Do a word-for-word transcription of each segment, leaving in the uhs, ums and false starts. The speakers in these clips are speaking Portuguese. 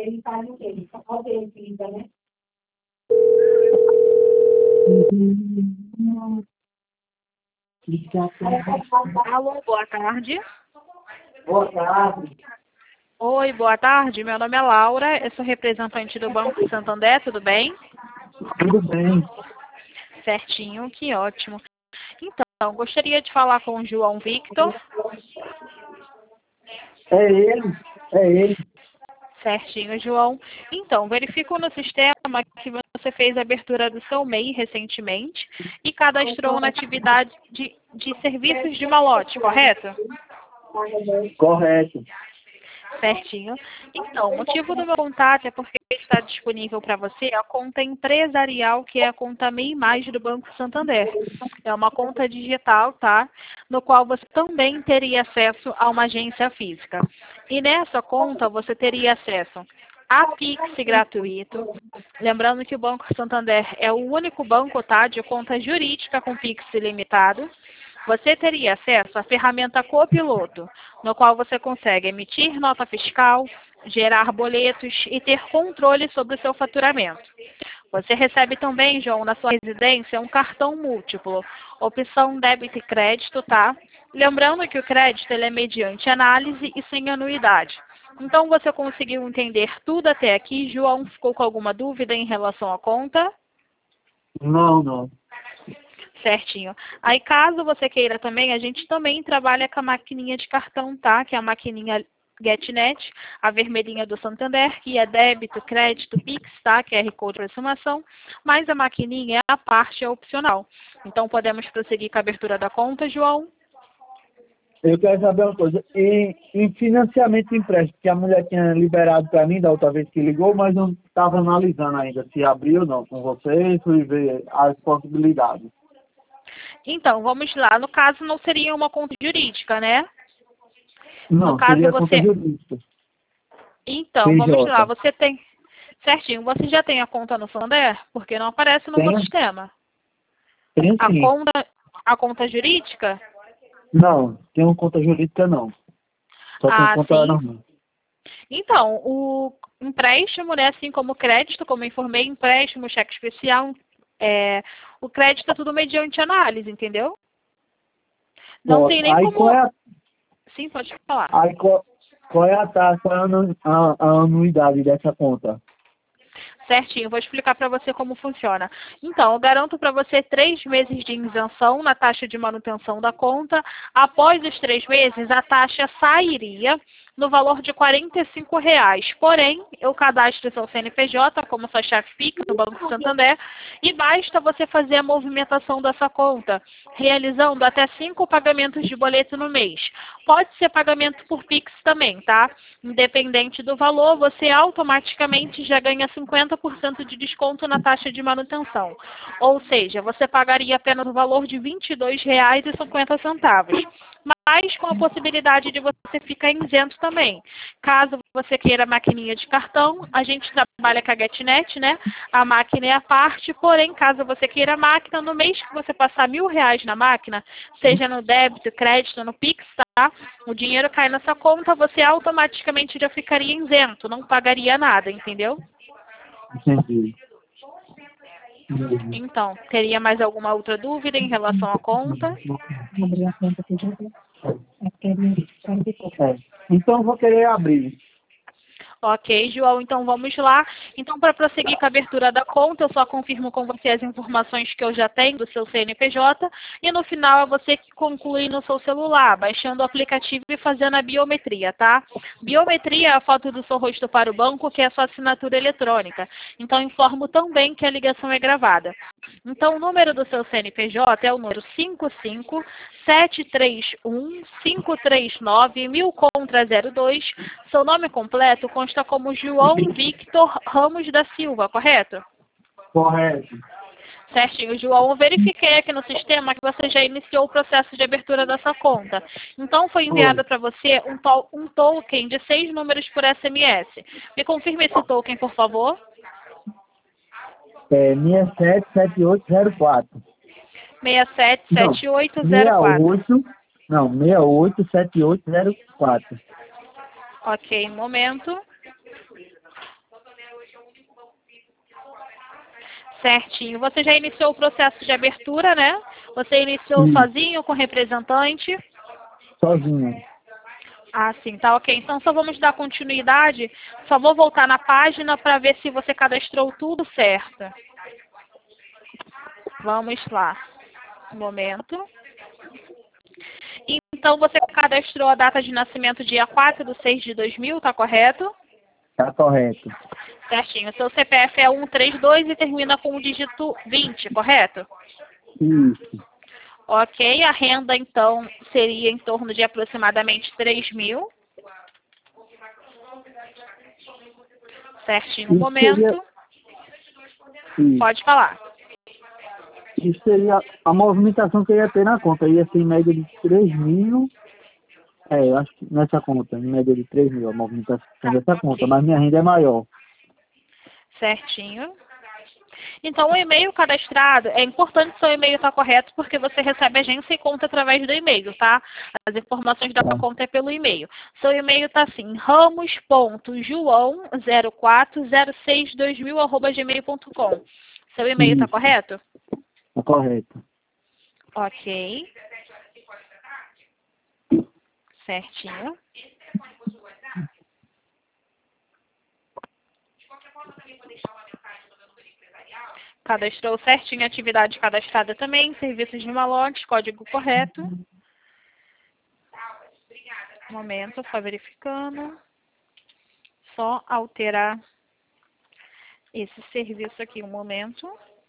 ele faz o quê? Ele só utiliza, né? Alô, boa tarde. Boa tarde. Oi, boa tarde. Meu nome é Laura, eu sou representante do Banco Santander, tudo bem? Tudo bem. Certinho, que ótimo. Então, gostaria de falar com o João Victor. É ele, é ele. Certinho, João. Então, verifico no sistema que você fez a abertura do seu M E I recentemente e cadastrou na atividade de, de serviços de malote, correto? Correto. Certinho. Então, o motivo do meu contato é porque está disponível para você a conta empresarial, que é a conta M E I Mais do Banco Santander. É uma conta digital, tá? No qual você também teria acesso a uma agência física. E nessa conta você teria acesso a Pix gratuito. Lembrando que o Banco Santander é o único banco, tá, de conta jurídica com Pix ilimitado. Você teria acesso à ferramenta Copiloto, no qual você consegue emitir nota fiscal, gerar boletos e ter controle sobre o seu faturamento. Você recebe também, João, na sua residência, um cartão múltiplo, opção débito e crédito, tá? Lembrando que o crédito ele é mediante análise e sem anuidade. Então, você conseguiu entender tudo até aqui? João, ficou com alguma dúvida em relação à conta? Não, não. Certinho. Aí, caso você queira também, a gente também trabalha com a maquininha de cartão, tá? Que é a maquininha GetNet, a vermelhinha do Santander, que é débito, crédito, Pix, tá? Q R Code de aproximação. Mas a maquininha, a parte é opcional. Então, podemos prosseguir com a abertura da conta, João? Eu quero saber uma coisa. E, em financiamento de empréstimo, que a mulher tinha liberado para mim da outra vez que ligou, mas não estava analisando ainda se abriu ou não com vocês, fui ver as possibilidades. Então, vamos lá. No caso, não seria uma conta jurídica, né? Não, no caso, seria você... conta jurídica. Então, vamos lá. Você tem... Certinho. Você já tem a conta no Santander? Porque não aparece no meu sistema. Tem A sim. conta, a conta jurídica? Não, tem uma conta jurídica não. Só tem Ah, conta sim. normal. Então, o empréstimo, né, assim como o crédito, como eu informei, empréstimo, cheque especial, é, o crédito é tudo mediante análise, entendeu? Não Ó, tem nem aí como... qual é a, Sim, pode falar. aí qual, qual é a taxa, a, anu- a, a anuidade dessa conta? Certinho, vou explicar para você como funciona. Então, eu garanto para você três meses de isenção na taxa de manutenção da conta. Após os três meses, a taxa sairia no valor de quarenta e cinco reais. Porém, eu cadastro seu C N P J como sua chave Pix no Banco Santander e basta você fazer a movimentação dessa conta, realizando até cinco pagamentos de boleto no mês. Pode ser pagamento por Pix também, tá? Independente do valor, você automaticamente já ganha cinquenta por cento de desconto na taxa de manutenção. Ou seja, você pagaria apenas o valor de vinte e dois reais e cinquenta centavos. Mas com a possibilidade de você ficar isento também. Caso você queira maquininha de cartão, a gente trabalha com a GetNet, né? A máquina é a parte, porém, caso você queira a máquina, no mês que você passar mil reais na máquina, seja no débito, crédito, no Pix, tá? O dinheiro cai nessa conta, você automaticamente já ficaria isento, não pagaria nada, entendeu? Entendi. Então, teria mais alguma outra dúvida em relação à conta? Abrir a conta que já tem. É porque é É. Então, eu vou querer abrir. Ok, João, então vamos lá. Então, para prosseguir com a abertura da conta, eu só confirmo com você as informações que eu já tenho do seu C N P J e no final é você que conclui no seu celular, baixando o aplicativo e fazendo a biometria, tá? Biometria é a foto do seu rosto para o banco, que é a sua assinatura eletrônica. Então, informo também que a ligação é gravada. Então, o número do seu C N P J é o número cinco cinco sete três um cinco três nove mil contra zero dois. Seu nome completo consta como João Victor Ramos da Silva, correto? Correto. Certinho, João. Eu verifiquei aqui no sistema que você já iniciou o processo de abertura dessa conta. Então, foi enviado para você um, to um token de seis números por S M S. Me confirme esse token, por favor. É seis sete sete oito zero quatro. seis sete sete oito Não, zero quatro. oito, não, seis oito sete oito zero quatro. Ok, um momento. Certinho. Você já iniciou o processo de abertura, né? Você iniciou Sim. sozinho, com representante? Sozinho. Ah, sim, tá ok. Então só vamos dar continuidade. Só vou voltar na página para ver se você cadastrou tudo certo. Vamos lá. Um momento. Então você cadastrou a data de nascimento dia quatro de seis de dois mil, tá correto? Tá correto. Certinho. Seu C P F é um três dois e termina com o dígito vinte, correto? Isso. Ok, a renda então seria em torno de aproximadamente três mil. Certinho, um Isso momento. seria, isso. Pode falar. Isso seria a movimentação que eu ia ter na conta. Ia ser em média de três mil. É, eu acho que nessa conta, em média de três mil a movimentação dessa conta, mas minha renda é maior. Certinho. Então, o e-mail cadastrado, é importante seu e-mail estar correto, porque você recebe agência e conta através do e-mail, tá? As informações da Tá. conta é pelo e-mail. Seu e-mail está assim, ramos ponto joão zero quatro zero seis dois mil arroba gmail ponto com. Seu e-mail está Isso. correto? Tá correto. Ok. Certinho. Cadastrou certinho, atividade cadastrada também, serviços de malotes, código correto. Um momento, só verificando. Só alterar esse serviço aqui, um momento.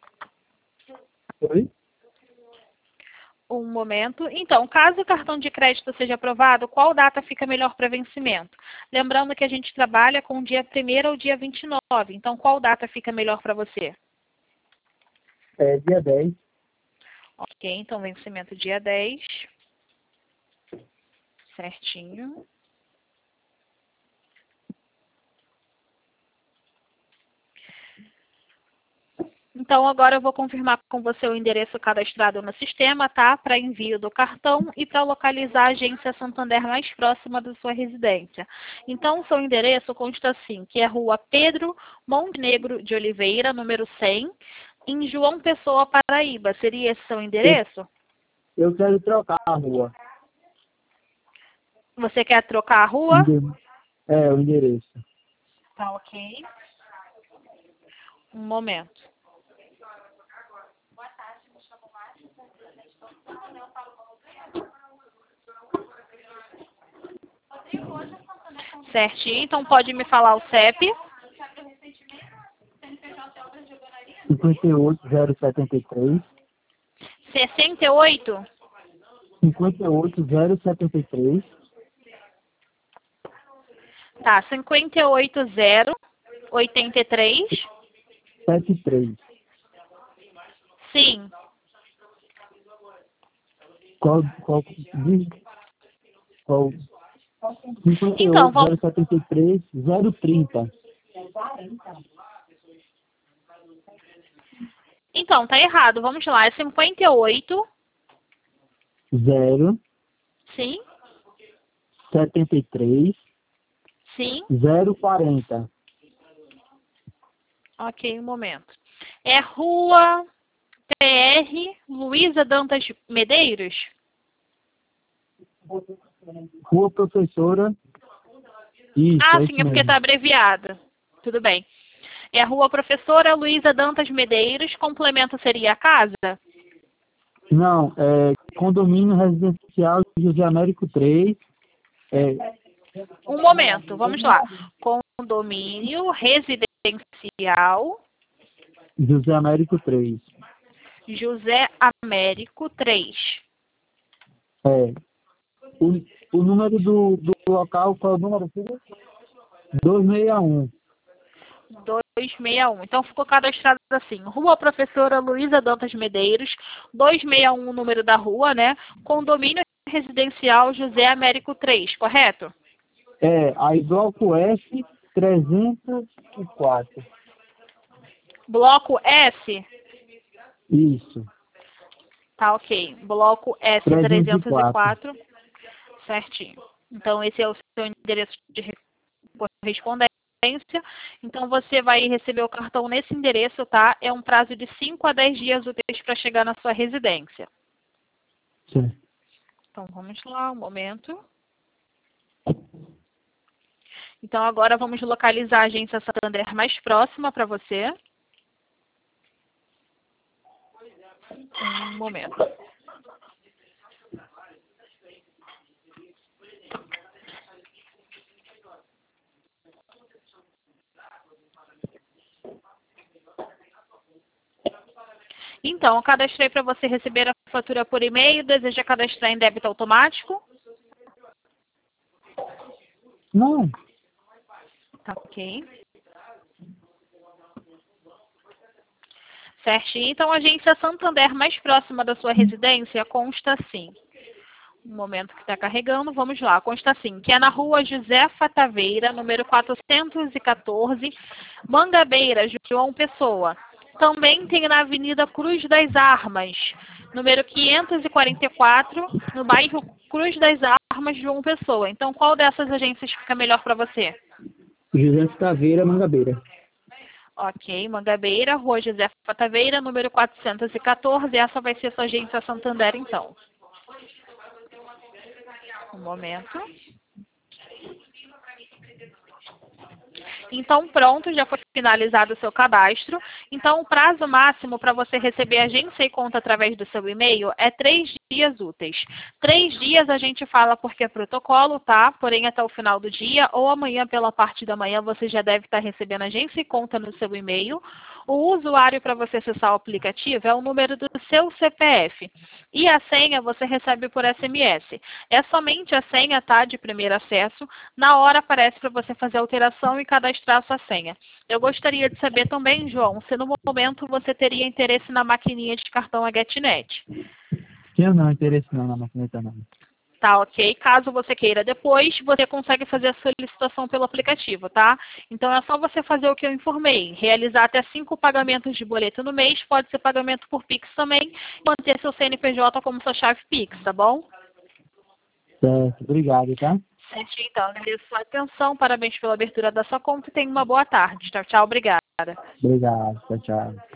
Oi? Um momento. Então, caso o cartão de crédito seja aprovado, qual data fica melhor para vencimento? Lembrando que a gente trabalha com o dia primeiro ao dia vinte e nove. Então, qual data fica melhor para você? É dia dez. Ok, então vencimento dia dez. Certinho. Então, agora eu vou confirmar com você o endereço cadastrado no sistema, tá? Para envio do cartão e para localizar a agência Santander mais próxima da sua residência. Então, o seu endereço consta assim, que é Rua Pedro Montenegro de Oliveira, número cem, em João Pessoa, Paraíba. Seria esse seu endereço? Eu quero trocar a rua. Você quer trocar a rua? Ende- É, o endereço. Tá ok. Um momento. Certinho, então pode me falar o C E P? cinquenta e oito zero setenta e três. sessenta e oito? cinquenta e oito zero setenta e três. Tá, cinquenta e oito zero oitenta e três. setenta e três. Sim. Qual, qual, diz, qual, Então, vamos... cinquenta e oito zero setenta e três zero trinta. Então, tá errado. Vamos lá. É cinquenta e oito. zero Sim. setenta e três Sim. zero quarenta. Ok, um momento. É Rua P R Luísa Dantas Medeiros? Rua Professora. Isso, Ah, é sim, isso é porque mesmo. tá abreviada. Tudo bem. É Rua Professora Luísa Dantas Medeiros. Complemento seria a casa? Não, é condomínio residencial José Américo três. É, Um momento, vamos lá. Condomínio residencial José Américo três. José Américo três. É. O, o número do, do local, qual é o número, filho? duzentos e sessenta e um. duzentos e sessenta e um. Então ficou cadastrado assim. Rua Professora Luísa Dantas Medeiros, duzentos e sessenta e um o número da rua, né? Condomínio residencial José Américo três, correto? É, aí bloco F trezentos e quatro. Bloco S? Isso, Tá ok. Bloco S trezentos e trezentos e quatro. quatro. Certinho. Então esse é o seu endereço de correspondência. então você vai receber o cartão nesse endereço, tá? É um prazo de cinco a dez dias úteis para chegar na sua residência. Sim. Então vamos lá, um momento. Então agora vamos localizar a agência Santander mais próxima para você. Um momento. Então, eu cadastrei para você receber a fatura por e-mail. Deseja cadastrar em débito automático? Não. Tá ok. Certinho. Então, a agência Santander mais próxima da sua residência consta assim. Um momento que está carregando, vamos lá. Consta assim, que é na rua Josefa Taveira, número quatrocentos e quatorze, Mangabeira, João Pessoa. Também tem na Avenida Cruz das Armas, número quinhentos e quarenta e quatro, no bairro Cruz das Armas, João Pessoa. Então, qual dessas agências fica melhor para você? José Taveira, Mangabeira. Ok, Mangabeira, rua Josefa Taveira, número quatrocentos e quatorze. Essa vai ser a sua agência Santander, então. Um momento. Então, pronto, já foi finalizado o seu cadastro. Então, o prazo máximo para você receber agência e conta através do seu e-mail é três dias úteis. Três dias a gente fala porque é protocolo, tá? Porém, até o final do dia ou amanhã pela parte da manhã você já deve estar recebendo agência e conta no seu e-mail. O usuário para você acessar o aplicativo é o número do seu C P F. E a senha você recebe por S M S. É somente a senha, tá? De primeiro acesso. Na hora aparece para você fazer a alteração e cadastrar a sua senha. Eu gostaria de saber também, João, se no momento você teria interesse na maquininha de cartão a GetNet. Tinha não, interesse não na maquineta não. Tá, ok? Caso você queira depois, você consegue fazer a solicitação pelo aplicativo, tá? Então é só você fazer o que eu informei. Realizar até cinco pagamentos de boleto no mês, pode ser pagamento por Pix também, manter seu C N P J como sua chave Pix, tá bom? Certo, obrigado, tá? Certo, então, agradeço a sua atenção, parabéns pela abertura da sua conta e tenha uma boa tarde. Tchau, tchau, obrigada. Obrigado, tchau, tchau.